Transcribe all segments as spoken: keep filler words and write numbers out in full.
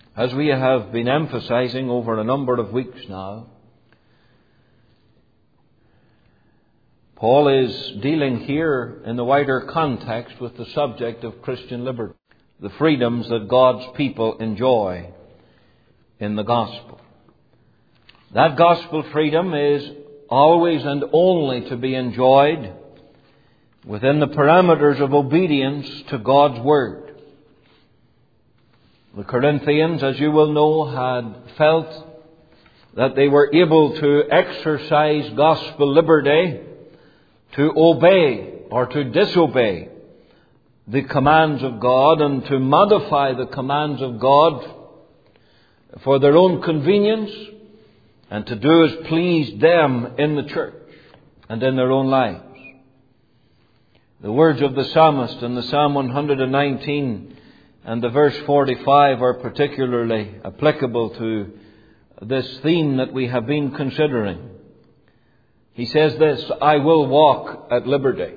as we have been emphasizing over a number of weeks now, Paul is dealing here in the wider context with the subject of Christian liberty, the freedoms that God's people enjoy in the gospel. That gospel freedom is always and only to be enjoyed within the parameters of obedience to God's Word. The Corinthians, as you will know, had felt that they were able to exercise gospel liberty to obey or to disobey the commands of God and to modify the commands of God for their own convenience and to do as pleased them in the church and in their own lives. The words of the psalmist in the Psalm one nineteen and the verse forty-five are particularly applicable to this theme that we have been considering. He says this, "I will walk at liberty,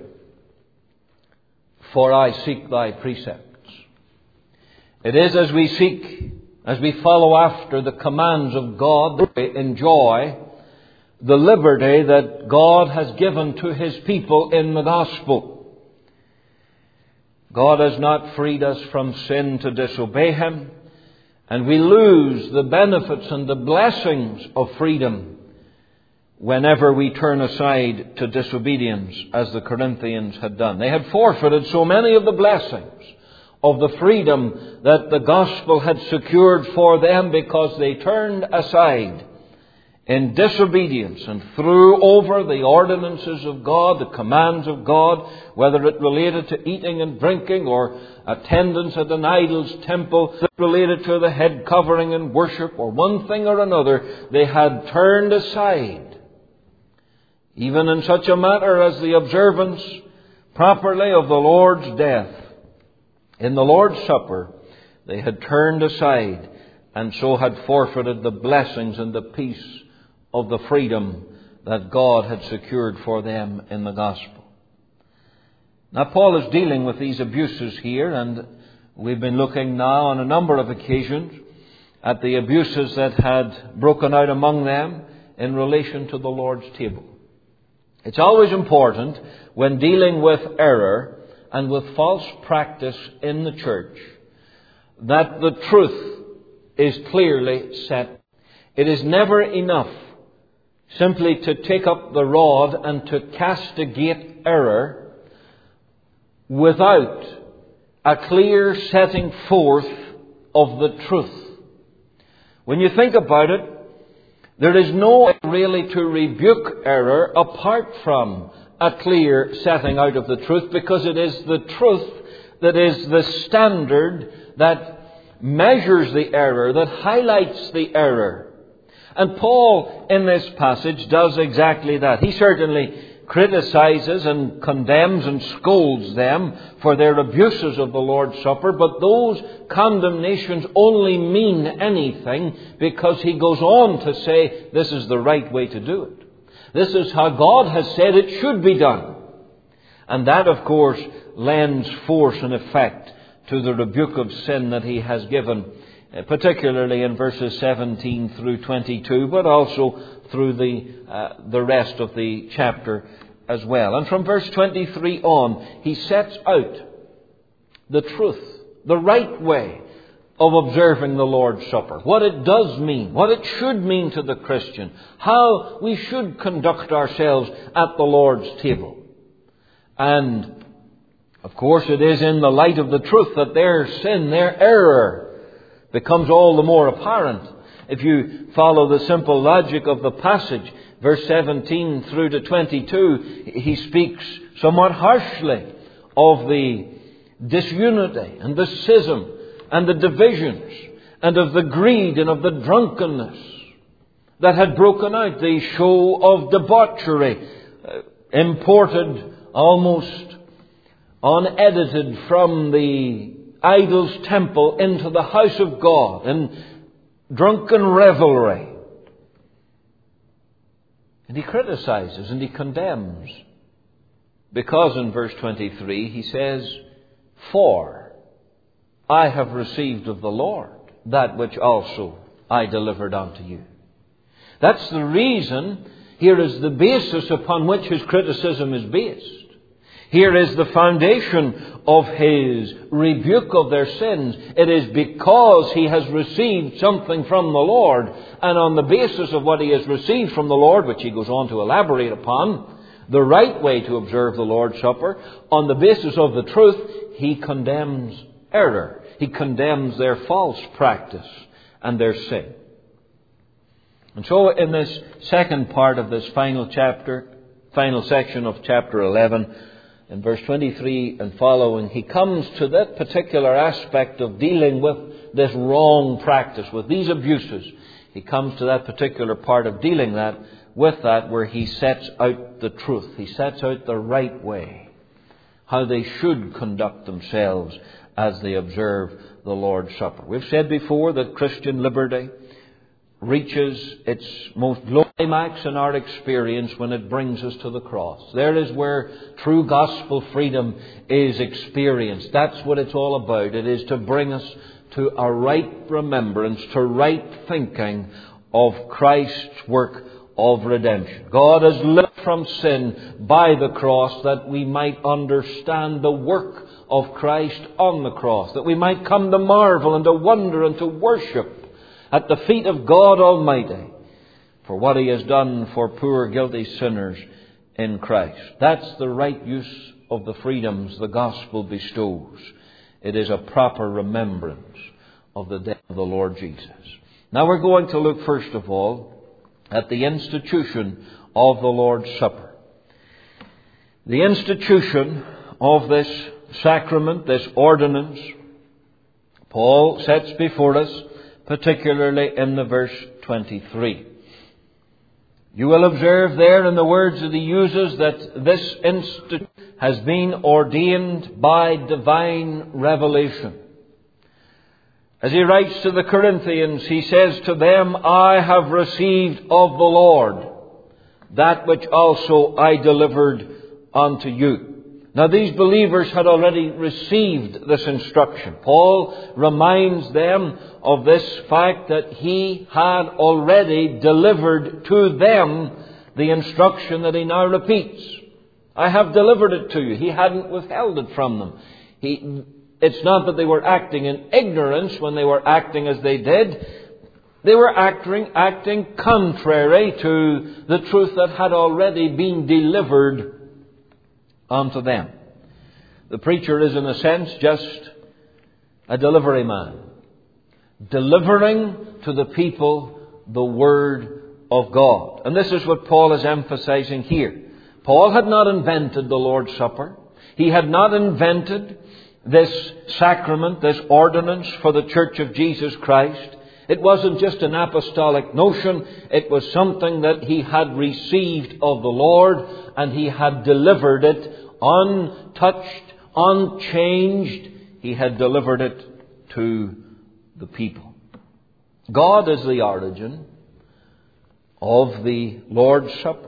for I seek thy precepts." It is as we seek, as we follow after the commands of God, that we enjoy the liberty that God has given to His people in the gospel. God has not freed us from sin to disobey Him, and we lose the benefits and the blessings of freedom whenever we turn aside to disobedience, as the Corinthians had done. They had forfeited so many of the blessings of the freedom that the gospel had secured for them because they turned aside in disobedience and threw over the ordinances of God, the commands of God, whether it related to eating and drinking or attendance at an idol's temple, related to the head covering and worship or one thing or another. They had turned aside, even in such a matter as the observance properly of the Lord's death. In the Lord's Supper, they had turned aside and so had forfeited the blessings and the peace of the freedom that God had secured for them in the gospel. Now, Paul is dealing with these abuses here, and we've been looking now on a number of occasions at the abuses that had broken out among them in relation to the Lord's table. It's always important when dealing with error and with false practice in the church that the truth is clearly set. It is never enough simply to take up the rod and to castigate error without a clear setting forth of the truth. When you think about it, there is no way really to rebuke error apart from a clear setting out of the truth, because it is the truth that is the standard that measures the error, that highlights the error. And Paul, in this passage, does exactly that. He certainly criticizes and condemns and scolds them for their abuses of the Lord's Supper, but those condemnations only mean anything because he goes on to say this is the right way to do it. This is how God has said it should be done. And that, of course, lends force and effect to the rebuke of sin that he has given, particularly in verses seventeen through twenty-two, but also through the uh, the rest of the chapter as well. And from verse twenty-three on, he sets out the truth, the right way of observing the Lord's Supper, what it does mean, what it should mean to the Christian, how we should conduct ourselves at the Lord's table. And, of course, it is in the light of the truth that their sin, their error, becomes all the more apparent. If you follow the simple logic of the passage, verse seventeen through to twenty-two, he speaks somewhat harshly of the disunity and the schism and the divisions and of the greed and of the drunkenness that had broken out, the show of debauchery, uh, imported almost unedited from the idol's temple into the house of God, and drunken revelry. And he criticizes and he condemns, because in verse twenty-three he says, "For I have received of the Lord." that which also I delivered unto you. That's the reason. Here is the basis upon which his criticism is based. Here is the foundation of his rebuke of their sins. It is because he has received something from the Lord, and on the basis of what he has received from the Lord, which he goes on to elaborate upon, the right way to observe the Lord's Supper, on the basis of the truth, he condemns error. He condemns their false practice and their sin. And so in this second part of this final chapter, final section of chapter eleven, in verse twenty-three and following, he comes to that particular aspect of dealing with this wrong practice, with these abuses. He comes to that particular part of dealing that with that where he sets out the truth. He sets out the right way, how they should conduct themselves as they observe the Lord's Supper. We've said before that Christian liberty reaches its most climax in our experience when it brings us to the cross. There is where true gospel freedom is experienced. That's what it's all about. It is to bring us to a right remembrance, to right thinking of Christ's work of redemption. God has lived from sin by the cross that we might understand the work of Christ on the cross, that we might come to marvel and to wonder and to worship at the feet of God Almighty for what He has done for poor guilty sinners in Christ. That's the right use of the freedoms the gospel bestows. It is a proper remembrance of the death of the Lord Jesus. Now we're going to look first of all at the institution of the Lord's Supper. The institution of this sacrament, this ordinance, Paul sets before us, particularly in the verse twenty-three. You will observe there in the words that he uses that this institute has been ordained by divine revelation. As he writes to the Corinthians, he says to them, I have received of the Lord that which also I delivered unto you. Now these believers had already received this instruction. Paul reminds them of this fact that he had already delivered to them the instruction that he now repeats. I have delivered it to you. He hadn't withheld it from them. He, it's not that they were acting in ignorance when they were acting as they did. They were acting, acting contrary to the truth that had already been delivered unto them. The preacher is in a sense just a delivery man, delivering to the people the Word of God. And this is what Paul is emphasizing here. Paul had not invented the Lord's Supper. He had not invented this sacrament, this ordinance for the Church of Jesus Christ. It wasn't just an apostolic notion. It was something that he had received of the Lord, and he had delivered it untouched, unchanged. He had delivered it to the people. God is the origin of the Lord's Supper.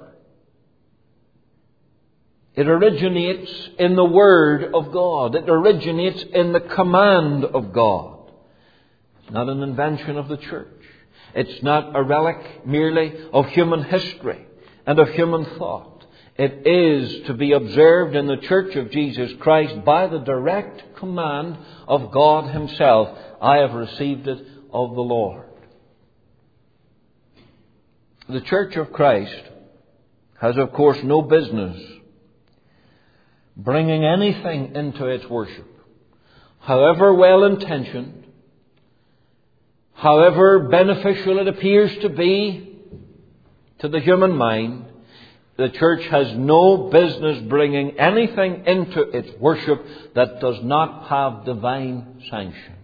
It originates in the Word of God. It originates in the command of God. It's not an invention of the church. It's not a relic merely of human history and of human thought. It is to be observed in the Church of Jesus Christ by the direct command of God Himself. I have received it of the Lord. The Church of Christ has, of course, no business bringing anything into its worship, however well-intentioned, however beneficial it appears to be to the human mind. The church has no business bringing anything into its worship that does not have divine sanction.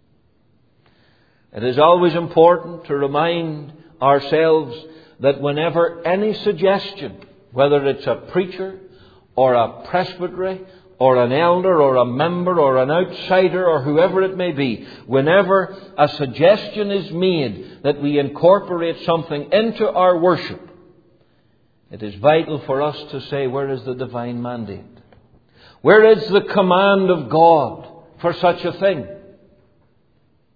It is always important to remind ourselves that whenever any suggestion, whether it's a preacher or a presbytery or an elder or a member or an outsider or whoever it may be, whenever a suggestion is made that we incorporate something into our worship, it is vital for us to say, where is the divine mandate? Where is the command of God for such a thing?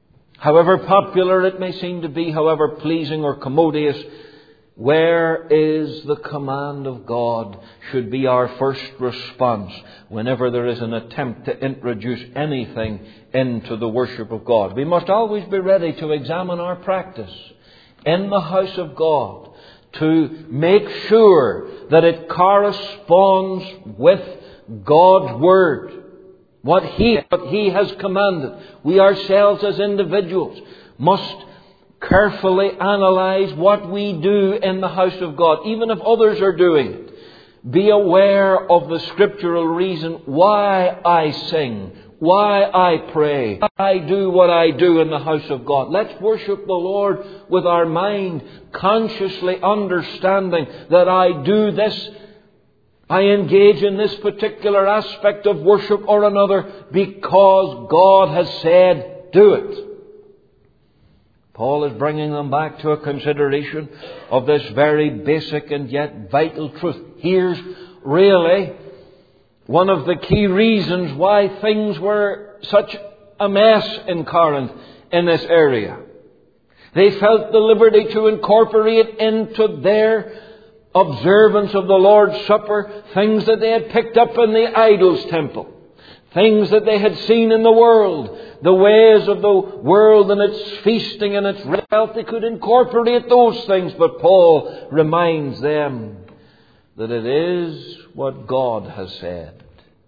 however popular it may seem to be, however pleasing or commodious, where is the command of God should be our first response whenever there is an attempt to introduce anything into the worship of God. We must always be ready to examine our practice in the house of God to make sure that it corresponds with God's Word, what He, what He has commanded. We ourselves as individuals must carefully analyze what we do in the house of God, even if others are doing it. Be aware of the scriptural reason why I sing, why I pray, why I do what I do in the house of God. Let's worship the Lord with our mind, consciously understanding that I do this, I engage in this particular aspect of worship or another because God has said, do it. Paul is bringing them back to a consideration of this very basic and yet vital truth. Here's really one of the key reasons why things were such a mess in Corinth in this area. They felt the liberty to incorporate into their observance of the Lord's Supper things that they had picked up in the idol's temple. Things that they had seen in the world, the ways of the world and its feasting and its wealth. They could incorporate those things, but Paul reminds them that it is what God has said.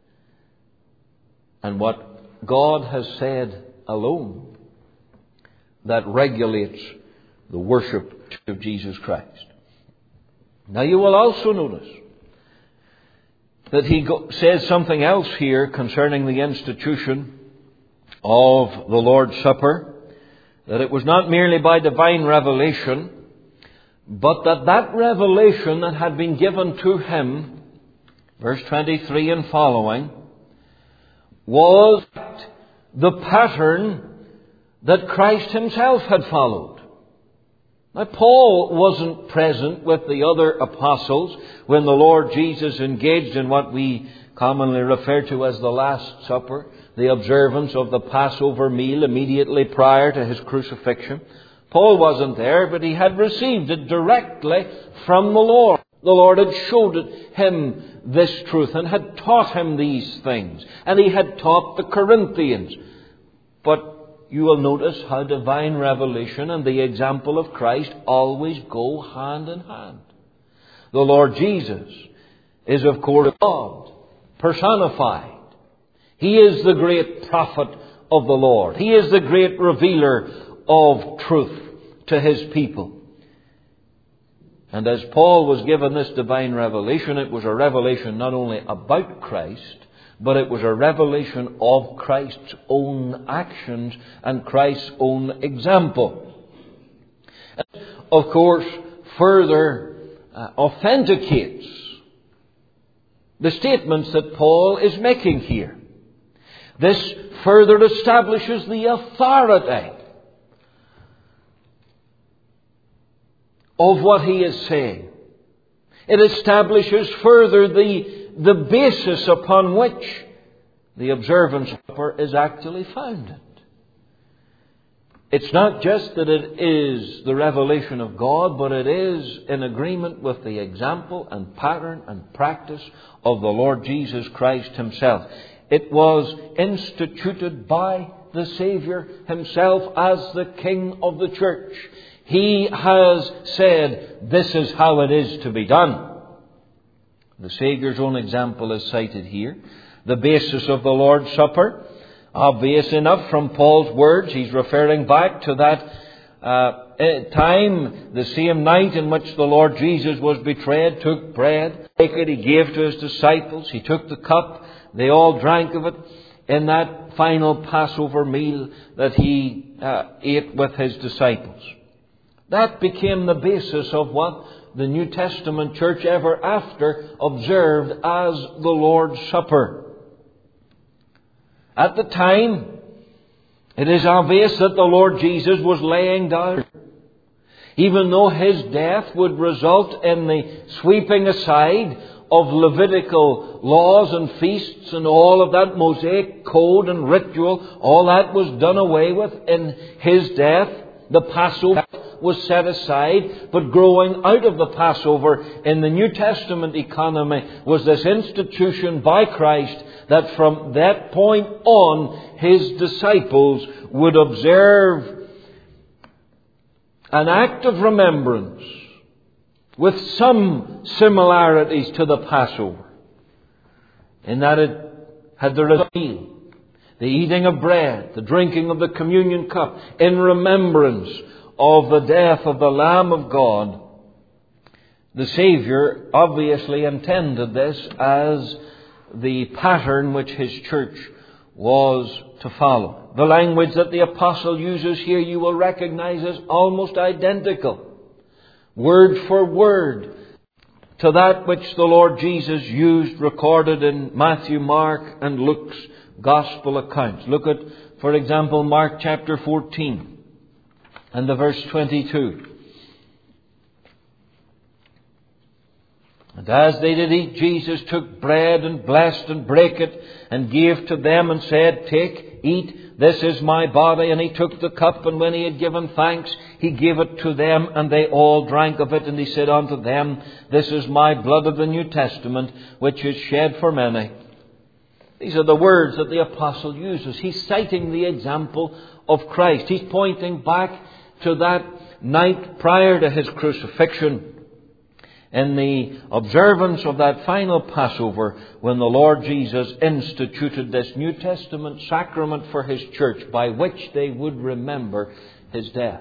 And what God has said alone that regulates the worship of Jesus Christ. Now you will also notice that he go- says something else here concerning the institution of the Lord's Supper, that it was not merely by divine revelation, but that that revelation that had been given to him, verse twenty-three and following, was the pattern that Christ himself had followed. Now, Paul wasn't present with the other apostles when the Lord Jesus engaged in what we commonly refer to as the Last Supper, the observance of the Passover meal immediately prior to his crucifixion. Paul wasn't there, but he had received it directly from the Lord. The Lord had showed him this truth and had taught him these things. And he had taught the Corinthians. But you will notice how divine revelation and the example of Christ always go hand in hand. The Lord Jesus is, of course, God, personified. He is the great prophet of the Lord. He is the great revealer of truth to His people. And as Paul was given this divine revelation, it was a revelation not only about Christ, but it was a revelation of Christ's own actions and Christ's own example. And of course, further uh, authenticates the statements that Paul is making here. This further establishes the authority of what he is saying. It establishes further the the basis upon which the observance of supper is actually founded. It's not just that it is the revelation of God, but it is in agreement with the example and pattern and practice of the Lord Jesus Christ Himself. It was instituted by the Saviour Himself as the King of the Church. He has said, this is how it is to be done. The Saviour's own example is cited here. The basis of the Lord's Supper, obvious enough from Paul's words. He's referring back to that uh, time, the same night in which the Lord Jesus was betrayed, took bread, took it, He gave to His disciples. He took the cup. They all drank of it in that final Passover meal that He uh, ate with His disciples. That became the basis of what the New Testament church ever after observed as the Lord's Supper. At the time, it is obvious that the Lord Jesus was laying down. Even though His death would result in the sweeping aside of Levitical laws and feasts and all of that Mosaic code and ritual, all that was done away with in His death. The Passover was set aside, but growing out of the Passover in the New Testament economy was this institution by Christ that from that point on His disciples would observe an act of remembrance with some similarities to the Passover, in that it had the meal, the eating of bread, the drinking of the communion cup, in remembrance of the death of the Lamb of God. The Saviour obviously intended this as the pattern which His church was to follow. The language that the apostle uses here you will recognize as almost identical, word for word, to that which the Lord Jesus used, recorded in Matthew, Mark and Luke's Gospel accounts. Look at, for example, Mark chapter fourteen and the verse twenty-two. And as they did eat, Jesus took bread and blessed and brake it and gave to them and said, Take, eat, this is my body. And He took the cup, and when He had given thanks, He gave it to them, and they all drank of it. And He said unto them, This is my blood of the New Testament, which is shed for many. These are the words that the apostle uses. He's citing the example of Christ. He's pointing back to that night prior to His crucifixion, in the observance of that final Passover, when the Lord Jesus instituted this New Testament sacrament for His church, by which they would remember His death.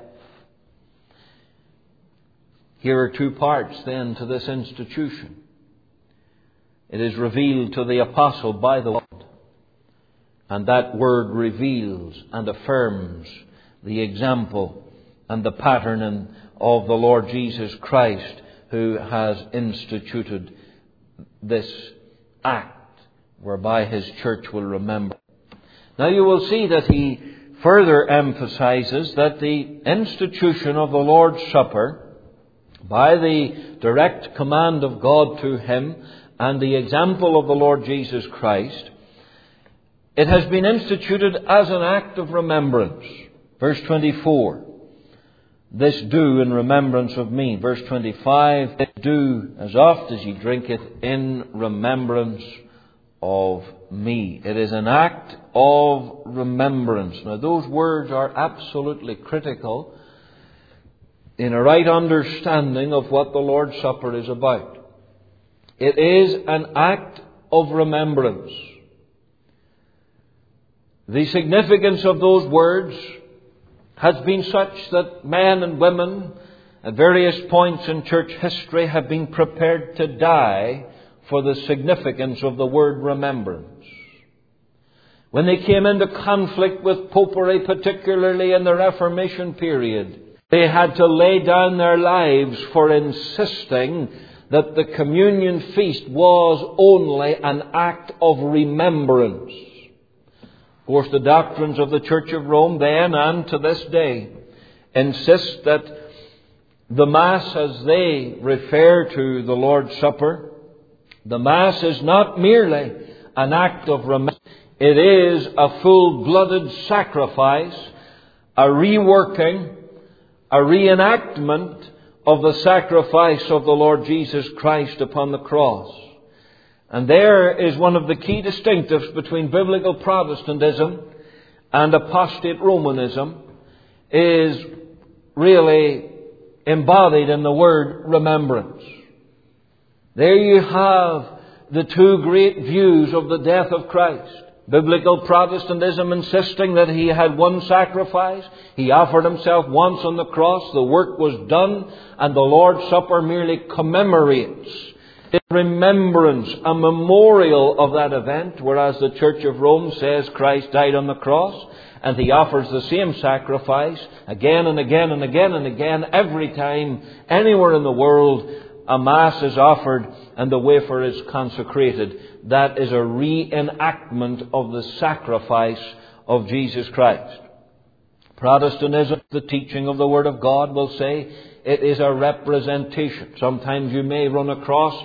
Here are two parts then to this institution. It is revealed to the apostle by the Word, and that Word reveals and affirms the example and the pattern of the Lord Jesus Christ, who has instituted this act whereby His church will remember. Now you will see that he further emphasizes that the institution of the Lord's Supper, by the direct command of God to him and the example of the Lord Jesus Christ, it has been instituted as an act of remembrance. Verse twenty-four. This do in remembrance of me. Verse twenty-five. Do as oft as ye drink it in remembrance of me. It is an act of remembrance. Now those words are absolutely critical in a right understanding of what the Lord's Supper is about. It is an act of remembrance. The significance of those words has been such that men and women at various points in church history have been prepared to die for the significance of the word remembrance. When they came into conflict with popery, particularly in the Reformation period, they had to lay down their lives for insisting that the communion feast was only an act of remembrance. Of course, the doctrines of the Church of Rome then and to this day insist that the Mass, as they refer to the Lord's Supper, the Mass is not merely an act of remembrance. It is a full-blooded sacrifice, a reworking, a reenactment of the sacrifice of the Lord Jesus Christ upon the cross. And there is one of the key distinctives between biblical Protestantism and apostate Romanism, is really embodied in the word remembrance. There you have the two great views of the death of Christ. Biblical Protestantism insisting that He had one sacrifice. He offered Himself once on the cross. The work was done, and the Lord's Supper merely commemorates, in remembrance, a memorial of that event, whereas the Church of Rome says Christ died on the cross, and He offers the same sacrifice again and again and again and again, every time, anywhere in the world, a Mass is offered and the wafer is consecrated. That is a reenactment of the sacrifice of Jesus Christ. Protestantism, the teaching of the Word of God, will say it is a representation. Sometimes you may run across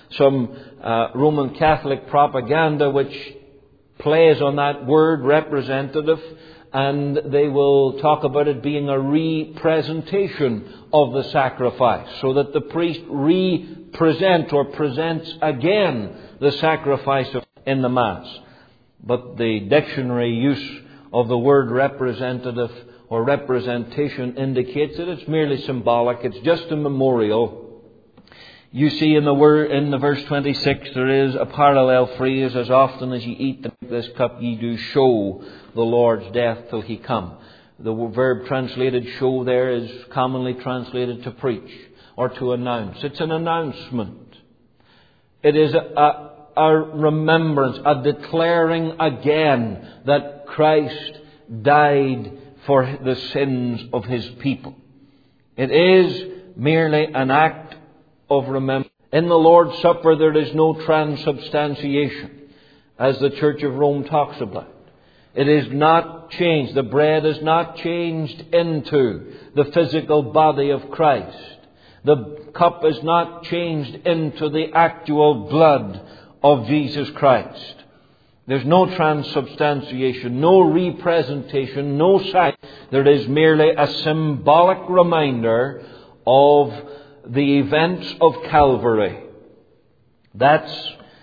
some uh, Roman Catholic propaganda which plays on that word representative, and they will talk about it being a representation of the sacrifice, so that the priest represents or presents again the sacrifice in the Mass. But the dictionary use of the word representative or representation indicates that it's merely symbolic. It's just a memorial. You see in the word, in the verse twenty-six, there is a parallel phrase: as often as ye eat this cup, ye do show the Lord's death till He come. The verb translated show there is commonly translated to preach or to announce. It's an announcement. It is a, a, a remembrance, a declaring again that Christ died for the sins of His people. It is merely an act of remembrance. In the Lord's Supper there is no transubstantiation, as the Church of Rome talks about. It is not changed. The bread is not changed into the physical body of Christ. The cup is not changed into the actual blood of Jesus Christ. There's no transubstantiation, no representation, no sign. There is merely a symbolic reminder of the events of Calvary. That's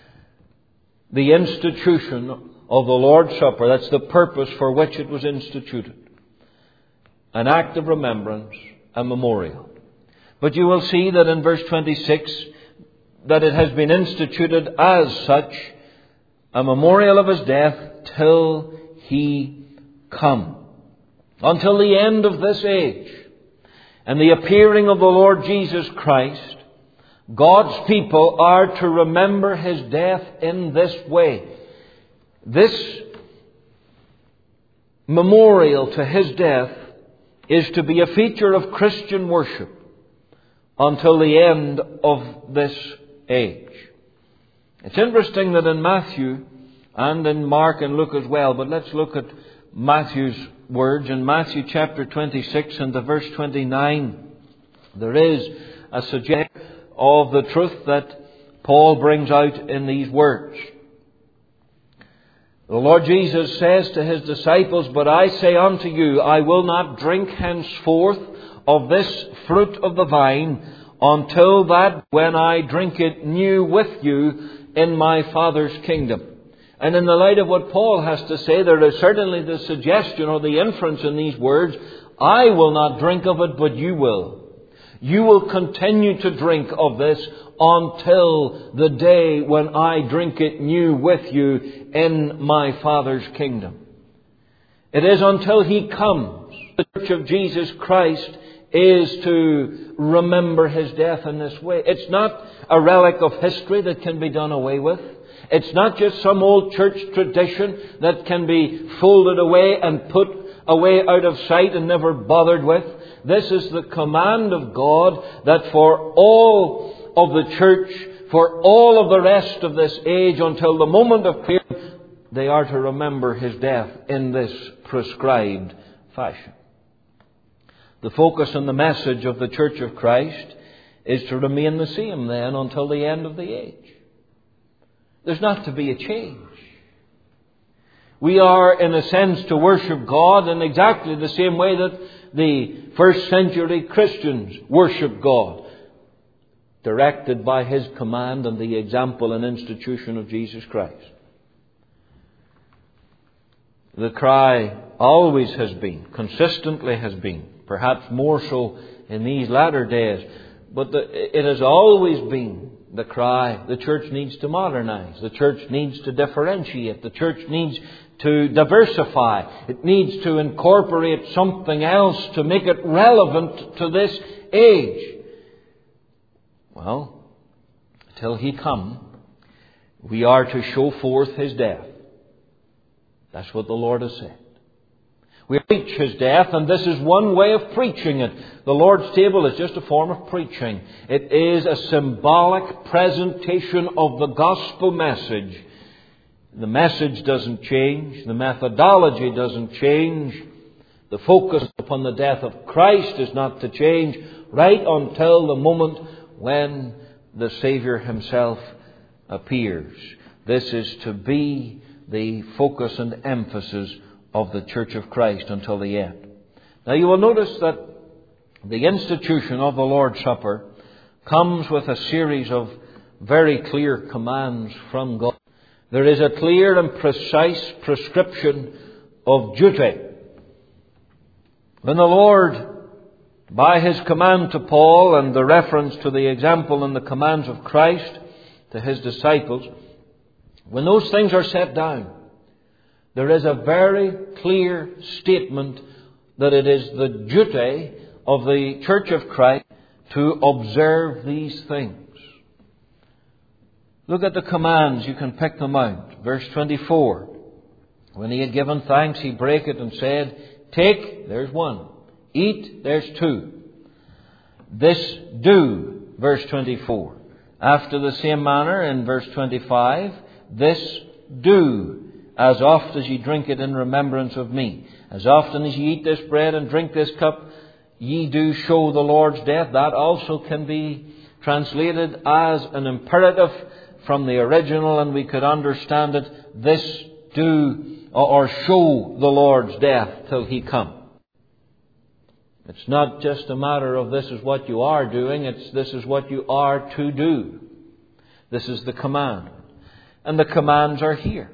the institution of the Lord's Supper. That's the purpose for which it was instituted. An act of remembrance, a memorial. But you will see that in verse twenty-six that it has been instituted as such, a memorial of His death till He come. Until the end of this age and the appearing of the Lord Jesus Christ, God's people are to remember His death in this way. This memorial to His death is to be a feature of Christian worship until the end of this age. It's interesting that in Matthew and in Mark and Luke as well, but let's look at Matthew's words. In Matthew chapter twenty-six and the verse twenty-nine, there is a suggestion of the truth that Paul brings out in these words. The Lord Jesus says to His disciples, "But I say unto you, I will not drink henceforth of this fruit of the vine until that when I drink it new with you in my Father's kingdom." And in the light of what Paul has to say, there is certainly the suggestion or the inference in these words: I will not drink of it, but you will. You will continue to drink of this until the day when I drink it new with you in my Father's kingdom. It is until He comes. The Church of Jesus Christ is to remember His death in this way. It's not a relic of history that can be done away with. It's not just some old church tradition that can be folded away and put away out of sight and never bothered with. This is the command of God that for all of the church, for all of the rest of this age, until the moment of prayer, they are to remember His death in this prescribed fashion. The focus and the message of the Church of Christ is to remain the same then until the end of the age. There's not to be a change. We are, in a sense, to worship God in exactly the same way that the first century Christians worshiped God, directed by His command and the example and institution of Jesus Christ. The cry always has been, consistently has been, perhaps more so in these latter days, but the, it has always been the cry: the church needs to modernize, the church needs to differentiate, the church needs to diversify, it needs to incorporate something else to make it relevant to this age. Well, till He come, we are to show forth His death. That's what the Lord has said. We preach His death, and this is one way of preaching it. The Lord's table is just a form of preaching. It is a symbolic presentation of the gospel message. The message doesn't change. The methodology doesn't change. The focus upon the death of Christ is not to change right until the moment when the Saviour Himself appears. This is to be the focus and emphasis of the Church of Christ until the end. Now you will notice that the institution of the Lord's Supper comes with a series of very clear commands from God. There is a clear and precise prescription of duty. When the Lord, by His command to Paul and the reference to the example and the commands of Christ to His disciples, when those things are set down, there is a very clear statement that it is the duty of the Church of Christ to observe these things. Look at the commands. You can pick them out. Verse twenty-four. When He had given thanks, He brake it and said, "Take," there's one. "Eat," there's two. "This do," verse twenty-four. After the same manner, in verse twenty-five, "This do, as oft as ye drink it in remembrance of me. As often as ye eat this bread and drink this cup, ye do show the Lord's death." That also can be translated as an imperative from the original, and we could understand it, "This do," or "show the Lord's death till He come." It's not just a matter of this is what you are doing, it's this is what you are to do. This is the command. And the commands are here.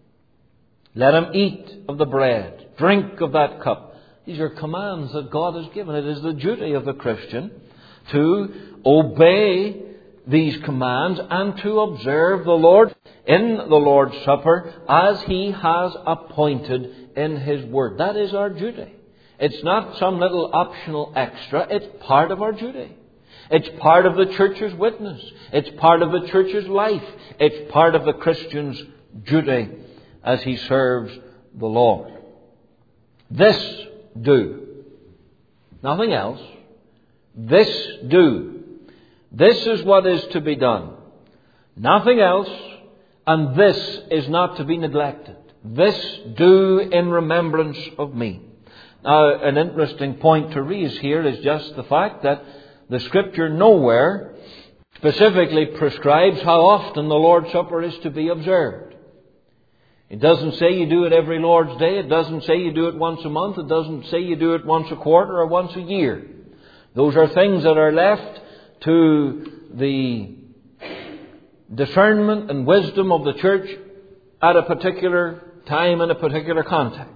Let him eat of the bread, drink of that cup. These are commands that God has given. It is the duty of the Christian to obey these commands and to observe the Lord in the Lord's Supper as He has appointed in His Word. That is our duty. It's not some little optional extra. It's part of our duty. It's part of the church's witness. It's part of the church's life. It's part of the Christian's duty as he serves the Lord. This do. Nothing else. This do. This is what is to be done. Nothing else. And this is not to be neglected. This do in remembrance of me. Now, an interesting point to raise here is just the fact that the Scripture nowhere specifically prescribes how often the Lord's Supper is to be observed. It doesn't say you do it every Lord's Day. It doesn't say you do it once a month. It doesn't say you do it once a quarter or once a year. Those are things that are left to the discernment and wisdom of the church at a particular time in a particular context.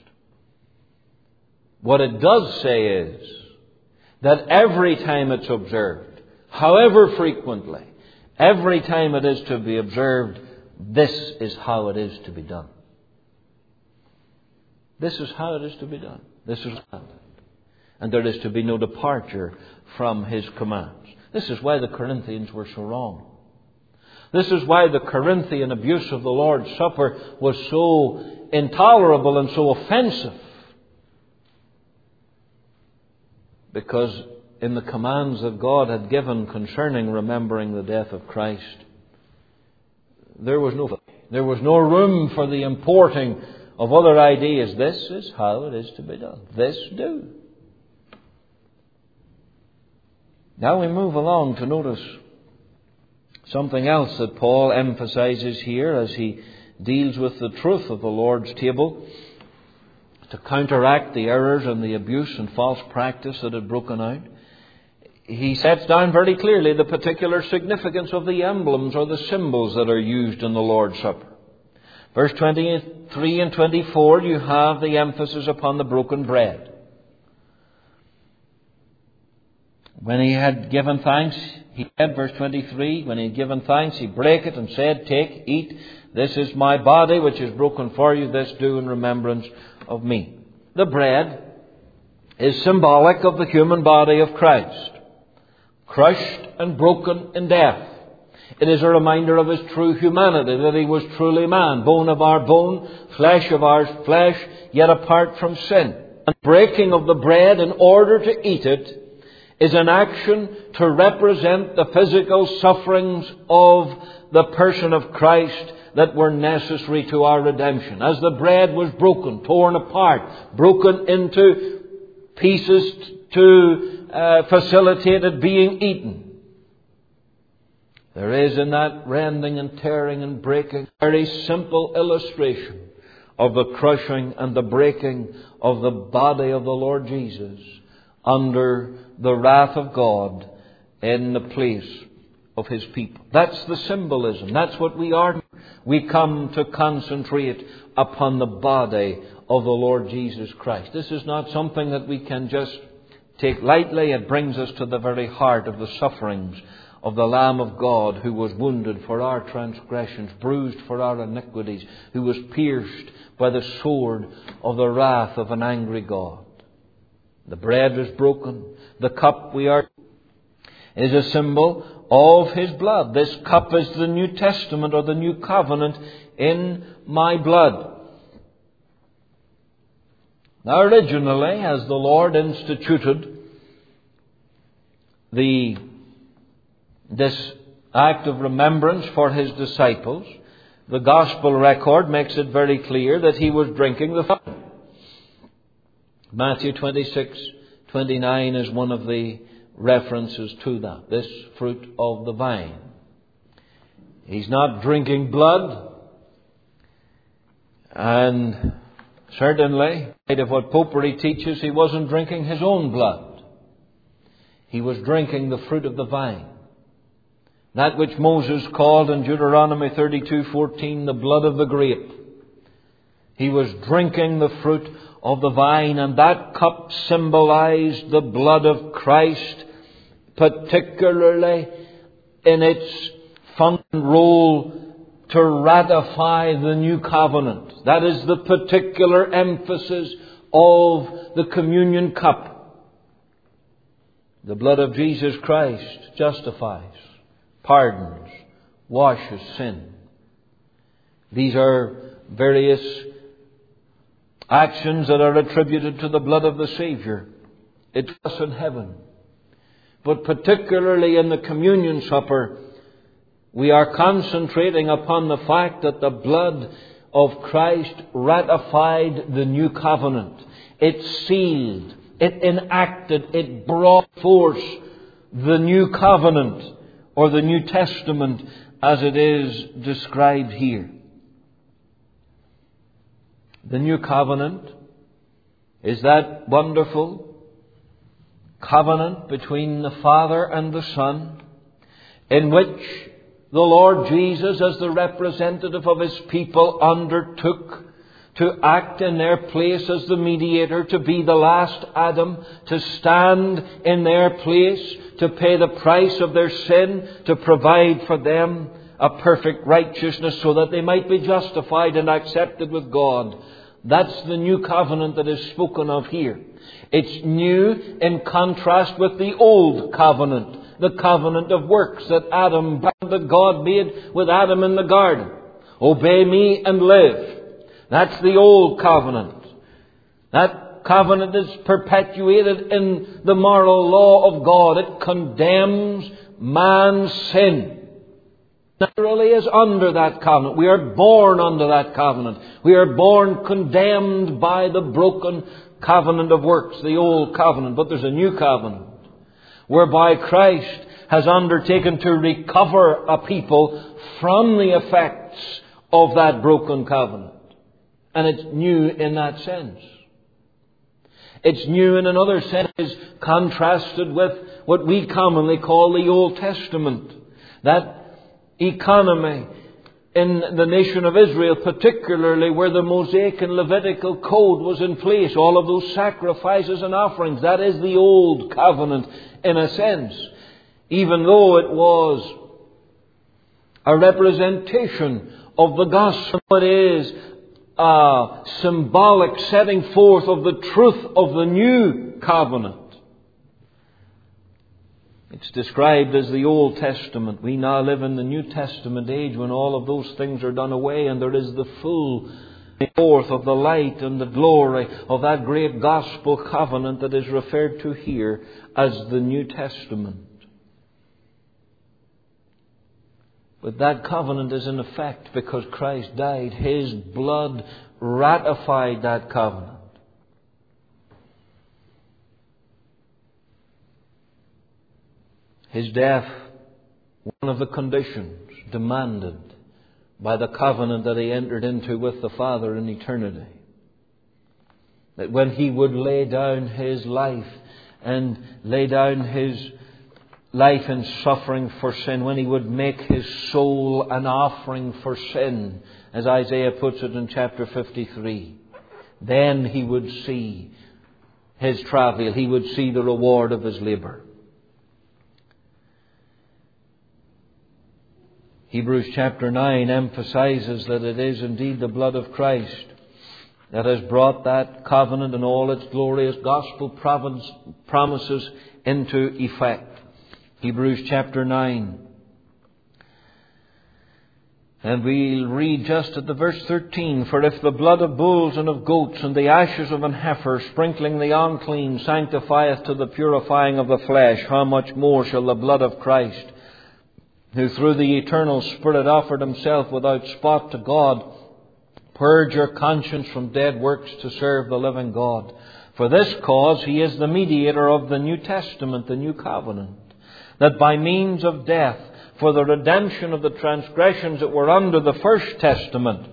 What it does say is that every time it's observed, however frequently, every time it is to be observed, this is how it is to be done. This is how it is to be done. This is how. And there is to be no departure from His commands. This is why the Corinthians were so wrong. This is why the Corinthian abuse of the Lord's Supper was so intolerable and so offensive. Because in the commands that God had given concerning remembering the death of Christ, there was no there was no room for the importing of other ideas. This is how it is to be done. This do. Now we move along to notice something else that Paul emphasizes here as he deals with the truth of the Lord's table, to counteract the errors and the abuse and false practice that had broken out. He sets down very clearly the particular significance of the emblems or the symbols that are used in the Lord's Supper. Verse twenty-three and twenty-four, you have the emphasis upon the broken bread. When he had given thanks, he said, verse twenty-three, when he had given thanks, he brake it and said, "Take, eat, this is my body which is broken for you, this do in remembrance of me." The bread is symbolic of the human body of Christ, crushed and broken in death. It is a reminder of His true humanity, that He was truly man, bone of our bone, flesh of our flesh, yet apart from sin. And breaking of the bread in order to eat it is an action to represent the physical sufferings of the person of Christ that were necessary to our redemption. As the bread was broken, torn apart, broken into pieces to uh, facilitate it being eaten. There is in that rending and tearing and breaking a very simple illustration of the crushing and the breaking of the body of the Lord Jesus under the wrath of God in the place of His people. That's the symbolism. That's what we are. We come to concentrate upon the body of the Lord Jesus Christ. This is not something that we can just take lightly. It brings us to the very heart of the sufferings of the Lamb of God, who was wounded for our transgressions, bruised for our iniquities, who was pierced by the sword of the wrath of an angry God. The bread is broken. The cup we are is a symbol of His blood. This cup is the New Testament or the New Covenant in my blood. Now originally, as the Lord instituted the this act of remembrance for His disciples, the Gospel record makes it very clear that He was drinking the wine. Matthew twenty-six twenty-nine is one of the references to that, this fruit of the vine. He's not drinking blood, and certainly, in light of what Popery teaches, He wasn't drinking His own blood. He was drinking the fruit of the vine. That which Moses called in Deuteronomy thirty-two fourteen the blood of the grape. He was drinking the fruit of the vine, and that cup symbolized the blood of Christ, particularly in its function role to ratify the new covenant. That is the particular emphasis of the communion cup. The blood of Jesus Christ justifies, pardons, washes sin. These are various actions that are attributed to the blood of the Savior. It's us in heaven. But particularly in the communion supper, we are concentrating upon the fact that the blood of Christ ratified the new covenant. It sealed, it enacted, it brought forth the new covenant, or the New Testament as it is described here. The new covenant is that wonderful covenant between the Father and the Son, in which the Lord Jesus, as the representative of His people, undertook to act in their place as the mediator, to be the last Adam, to stand in their place, to pay the price of their sin, to provide for them a perfect righteousness so that they might be justified and accepted with God. That's the new covenant that is spoken of here. It's new in contrast with the old covenant, the covenant of works that Adam, that God made with Adam in the garden. Obey me and live. That's the old covenant. That covenant is perpetuated in the moral law of God. It condemns man's sin. Naturally is under that covenant. We are born under that covenant. We are born condemned by the broken covenant of works, the old covenant. But there's a new covenant whereby Christ has undertaken to recover a people from the effects of that broken covenant. And it's new in that sense. It's new in another sense, is contrasted with what we commonly call the Old Testament. That economy in the nation of Israel, particularly where the Mosaic and Levitical code was in place, all of those sacrifices and offerings, that is the old covenant in a sense. Even though it was a representation of the gospel, it is a symbolic setting forth of the truth of the new covenant. It's described as the Old Testament. We now live in the New Testament age when all of those things are done away and there is the full forth of the light and the glory of that great gospel covenant that is referred to here as the New Testament. But that covenant is in effect because Christ died. His blood ratified that covenant. His death one of the conditions demanded by the covenant that He entered into with the Father in eternity. That when He would lay down His life and lay down His life in suffering for sin, when He would make His soul an offering for sin, as Isaiah puts it in chapter fifty-three, then He would see His travail. He would see the reward of His labour. Hebrews chapter nine emphasizes that it is indeed the blood of Christ that has brought that covenant and all its glorious gospel promises into effect. Hebrews chapter nine. And we'll read just at the verse thirteen. For if the blood of bulls and of goats and the ashes of an heifer, sprinkling the unclean, sanctifieth to the purifying of the flesh, how much more shall the blood of Christ, who through the eternal Spirit offered Himself without spot to God, purge your conscience from dead works to serve the living God. For this cause He is the mediator of the New Testament, the New Covenant, that by means of death, for the redemption of the transgressions that were under the first testament,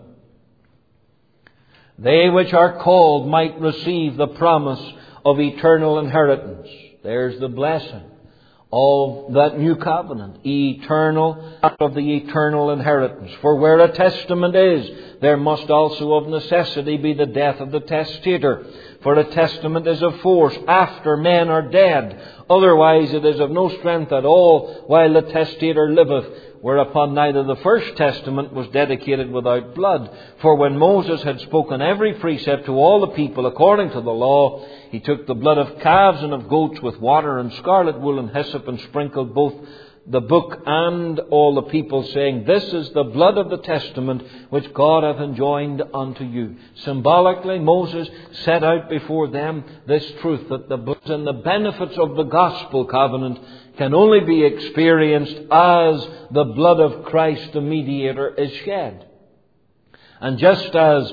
they which are called might receive the promise of eternal inheritance. There's the blessing of that new covenant, eternal, of the eternal inheritance. For where a testament is, there must also of necessity be the death of the testator. For a testament is of force after men are dead. Otherwise it is of no strength at all while the testator liveth. Whereupon neither the first testament was dedicated without blood. For when Moses had spoken every precept to all the people according to the law, he took the blood of calves and of goats with water and scarlet wool and hyssop, and sprinkled both the book and all the people, saying, This is the blood of the testament which God hath enjoined unto you. Symbolically, Moses set out before them this truth, that the blood and the benefits of the gospel covenant can only be experienced as the blood of Christ the mediator is shed. And just as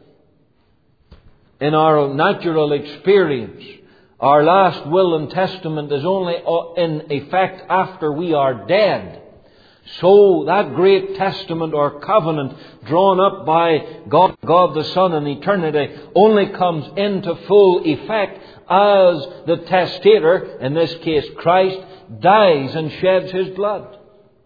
in our natural experience, our last will and testament is only in effect after we are dead, so that great testament or covenant drawn up by God, God the Son in eternity only comes into full effect as the testator, in this case Christ, dies and sheds His blood.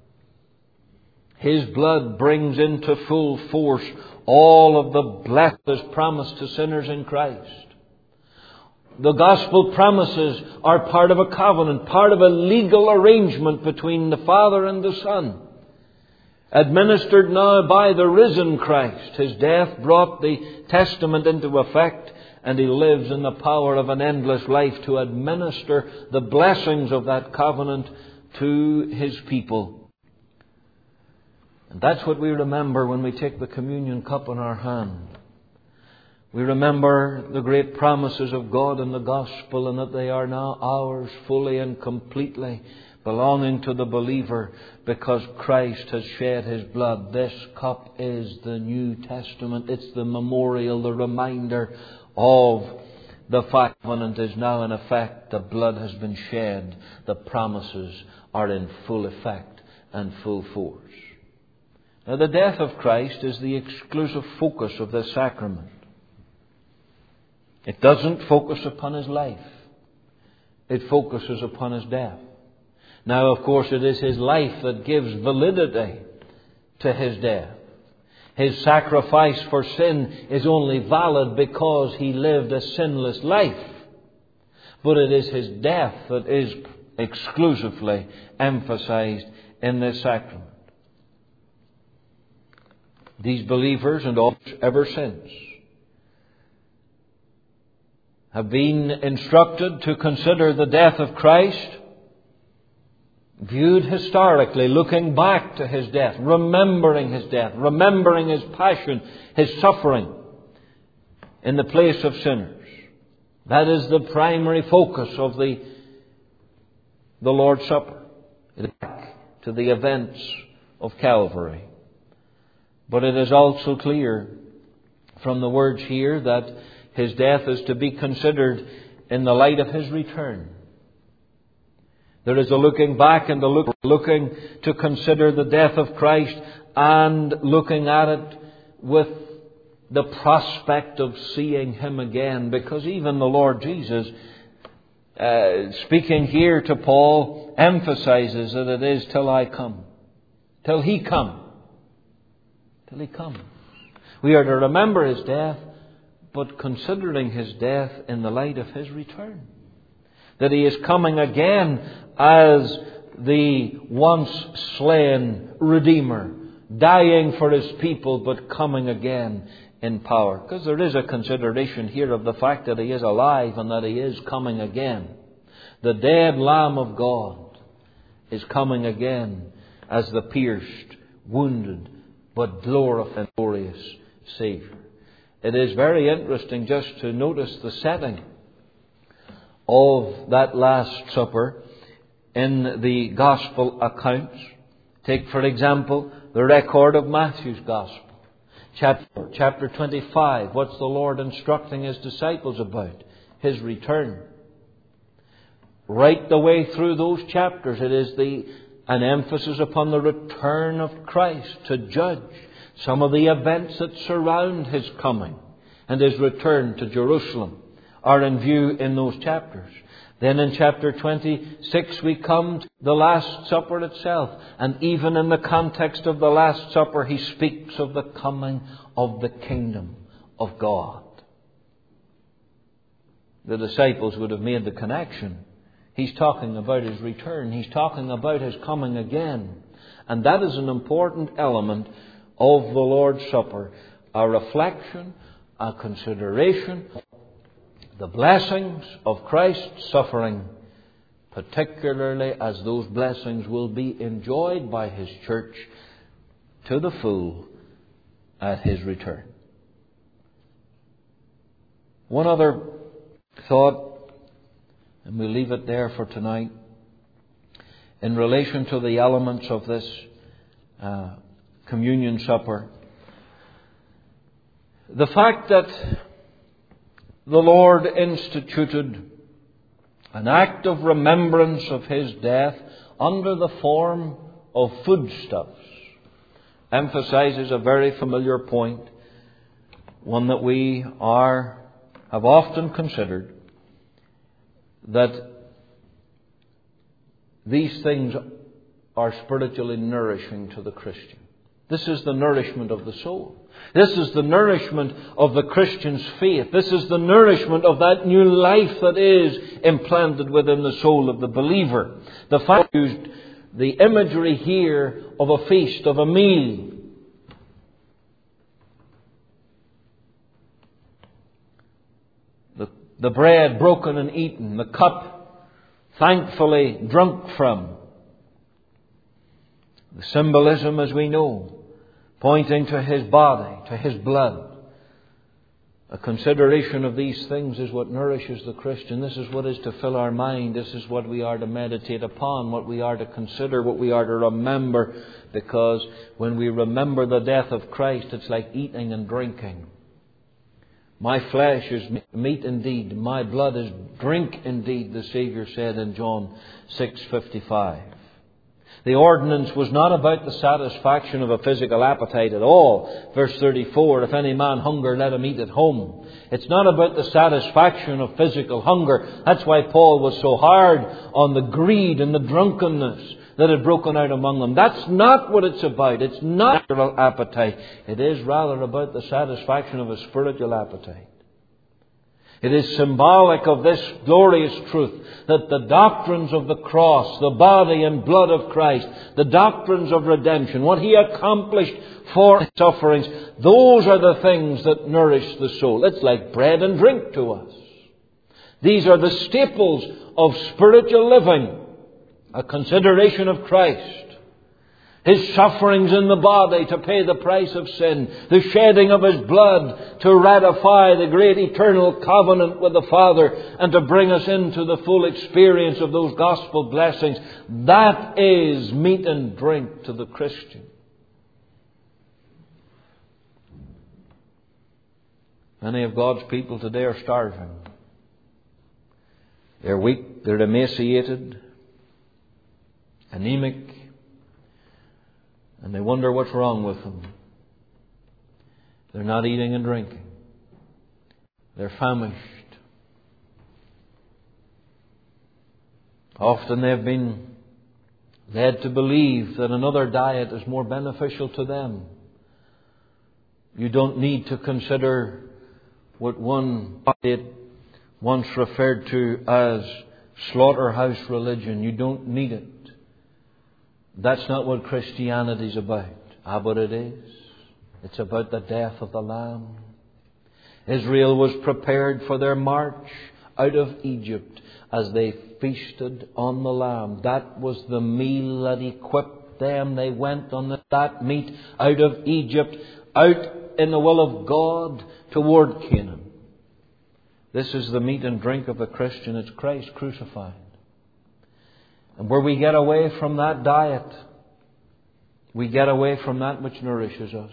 His blood brings into full force all of the blessings promised to sinners in Christ. The gospel promises are part of a covenant, part of a legal arrangement between the Father and the Son, administered now by the risen Christ. His death brought the testament into effect, and He lives in the power of an endless life to administer the blessings of that covenant to His people. And that's what we remember when we take the communion cup in our hand. We remember the great promises of God in the gospel, and that they are now ours fully and completely, belonging to the believer, because Christ has shed His blood. This cup is the New Testament. It's the memorial, the reminder of the fact covenant is now in effect. The blood has been shed. The promises are in full effect and full force. Now, the death of Christ is the exclusive focus of this sacrament. It doesn't focus upon His life. It focuses upon His death. Now, of course, it is His life that gives validity to His death. His sacrifice for sin is only valid because He lived a sinless life. But it is His death that is exclusively emphasized in this sacrament. These believers, and all ever since, have been instructed to consider the death of Christ viewed historically, looking back to His death, remembering His death, remembering His passion, His suffering in the place of sinners. That is the primary focus of the, the Lord's Supper, back to the events of Calvary. But it is also clear from the words here that His death is to be considered in the light of His return. There is a looking back and a look, looking to consider the death of Christ and looking at it with the prospect of seeing Him again. Because even the Lord Jesus, uh, speaking here to Paul, emphasizes that it is till I come. Till He come. Till He come. We are to remember His death, but considering His death in the light of His return. That He is coming again as the once slain Redeemer, dying for His people, but coming again in power. Because there is a consideration here of the fact that He is alive and that He is coming again. The dead Lamb of God is coming again as the pierced, wounded, but glorified and glorious Saviour. It is very interesting just to notice the setting of that Last Supper in the Gospel accounts. Take, for example, the record of Matthew's Gospel. Chapter, chapter twenty-five. What's the Lord instructing His disciples about? His return. Right the way through those chapters, it is the an emphasis upon the return of Christ to judge some of the events that surround His coming and His return to Jerusalem are in view in those chapters. Then in chapter twenty-six we come to the Last Supper itself. And even in the context of the Last Supper, He speaks of the coming of the kingdom of God. The disciples would have made the connection. He's talking about His return. He's talking about His coming again. And that is an important element of the Lord's Supper. A reflection, a consideration, the blessings of Christ's suffering, particularly as those blessings will be enjoyed by His church to the full at His return. One other thought, and we'll leave it there for tonight, in relation to the elements of this uh, communion supper. The fact that the Lord instituted an act of remembrance of His death under the form of foodstuffs emphasizes a very familiar point, one that we are have often considered, that these things are spiritually nourishing to the Christian. This is the nourishment of the soul. This is the nourishment of the Christian's faith. This is the nourishment of that new life that is implanted within the soul of the believer. The fact used the imagery here of a feast, of a meal. The, the bread broken and eaten, the cup thankfully drunk from. The symbolism, as we know, pointing to His body, to His blood. A consideration of these things is what nourishes the Christian. This is what is to fill our mind. This is what we are to meditate upon, what we are to consider, what we are to remember. Because when we remember the death of Christ, it's like eating and drinking. My flesh is meat indeed, my blood is drink indeed, the Saviour said in John six fifty-five. The ordinance was not about the satisfaction of a physical appetite at all. Verse thirty-four, if any man hunger, let him eat at home. It's not about the satisfaction of physical hunger. That's why Paul was so hard on the greed and the drunkenness that had broken out among them. That's not what it's about. It's not natural appetite. It is rather about the satisfaction of a spiritual appetite. It is symbolic of this glorious truth that the doctrines of the cross, the body and blood of Christ, the doctrines of redemption, what He accomplished for His sufferings, those are the things that nourish the soul. It's like bread and drink to us. These are the staples of spiritual living, a consideration of Christ. His sufferings in the body to pay the price of sin. The shedding of His blood to ratify the great eternal covenant with the Father and to bring us into the full experience of those gospel blessings. That is meat and drink to the Christian. Many of God's people today are starving. They're weak, they're emaciated, anemic, and they wonder what's wrong with them. They're not eating and drinking. They're famished. Often they've been led to believe that another diet is more beneficial to them. You don't need to consider what one diet once referred to as slaughterhouse religion. You don't need it. That's not what Christianity is about. Ah, but it is. It's about the death of the Lamb. Israel was prepared for their march out of Egypt as they feasted on the Lamb. That was the meal that equipped them. They went on that meat out of Egypt, out in the will of God toward Canaan. This is the meat and drink of the Christian. It's Christ crucified. And where we get away from that diet, we get away from that which nourishes us.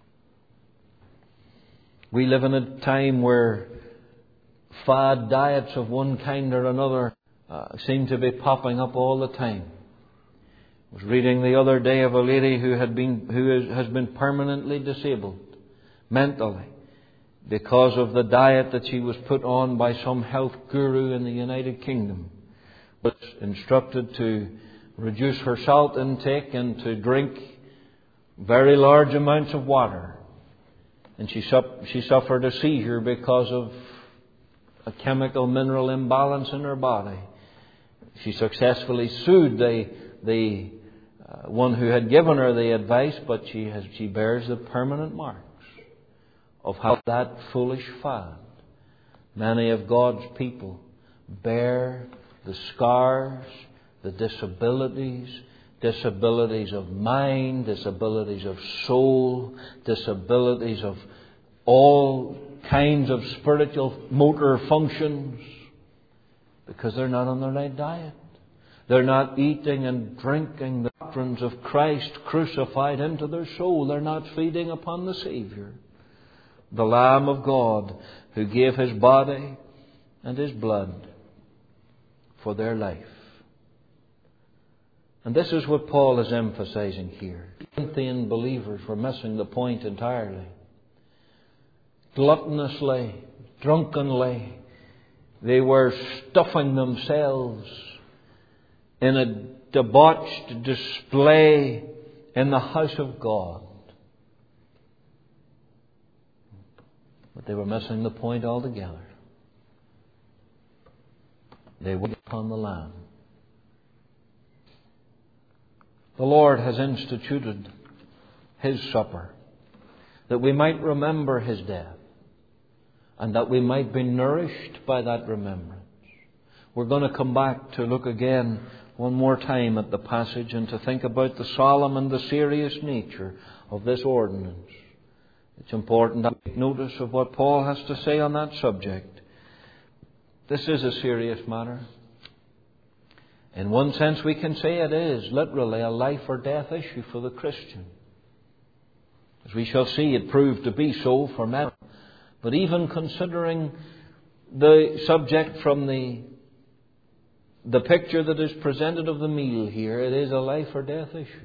We live in a time where fad diets of one kind or another uh, seem to be popping up all the time. I was reading the other day of a lady who had been who is, has been permanently disabled mentally because of the diet that she was put on by some health guru in the United Kingdom, was instructed to reduce her salt intake and to drink very large amounts of water. And she, su- she suffered a seizure because of a chemical mineral imbalance in her body. She successfully sued the, the uh, one who had given her the advice, but she, has, she bears the permanent marks of how that foolish fad. Many of God's people bear the scars, the disabilities, disabilities of mind, disabilities of soul, disabilities of all kinds of spiritual motor functions, because they're not on the right diet. They're not eating and drinking the doctrines of Christ crucified into their soul. They're not feeding upon the Savior, the Lamb of God, who gave His body and His blood for their life. And this is what Paul is emphasizing here. Corinthian believers were missing the point entirely. Gluttonously, drunkenly, they were stuffing themselves in a debauched display in the house of God. But they were missing the point altogether. They were upon the Lamb. The Lord has instituted His supper that we might remember His death and that we might be nourished by that remembrance. We're going to come back to look again one more time at the passage and to think about the solemn and the serious nature of this ordinance. It's important to take notice of what Paul has to say on that subject. This is a serious matter. In one sense, we can say it is literally a life or death issue for the Christian. As we shall see, it proved to be so for many. But even considering the subject from the, the picture that is presented of the meal here, it is a life or death issue.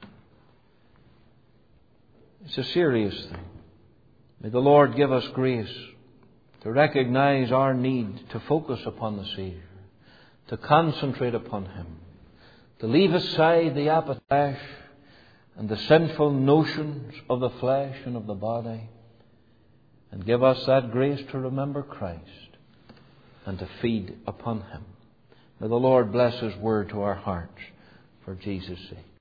It's a serious thing. May the Lord give us grace to recognize our need to focus upon the Savior, to concentrate upon Him, to leave aside the appetite and the sinful notions of the flesh and of the body, and give us that grace to remember Christ and to feed upon Him. May the Lord bless His word to our hearts for Jesus' sake.